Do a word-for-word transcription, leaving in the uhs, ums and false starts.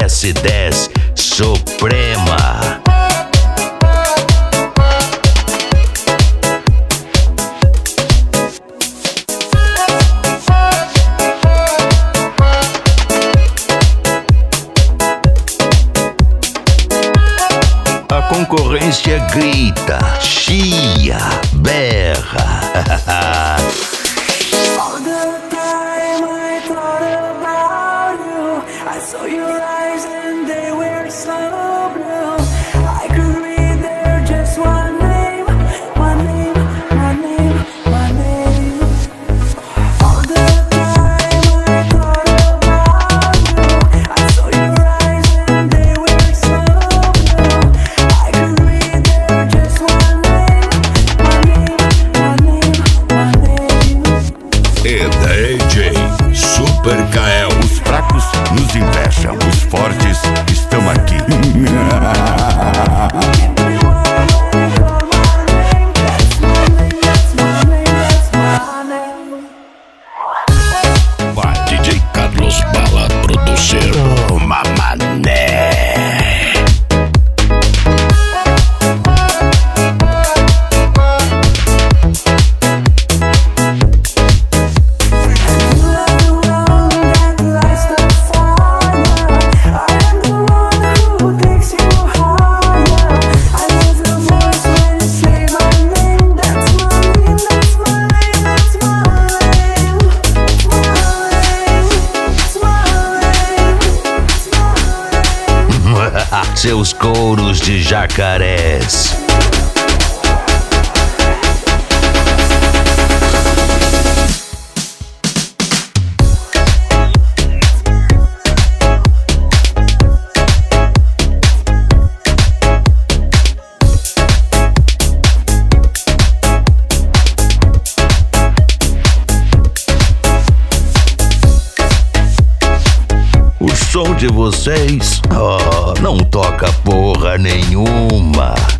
S dez Suprema. A concorrência grita, chia, berra. All the time I thought about you, I saw your eyes and they were so blue. I could read there just one name, one name, one name, one name. All the time I thought about you, I saw your eyes and they were so blue. I could read there just one name, one name, one name, one name. E D J Super Kael. Os fracos nos invejam, os fortes estão aqui. Vai, D J Carlos Bala, producer. Toma, mané. Seus couros de jacarés. O som de vocês, oh, não toca porra nenhuma.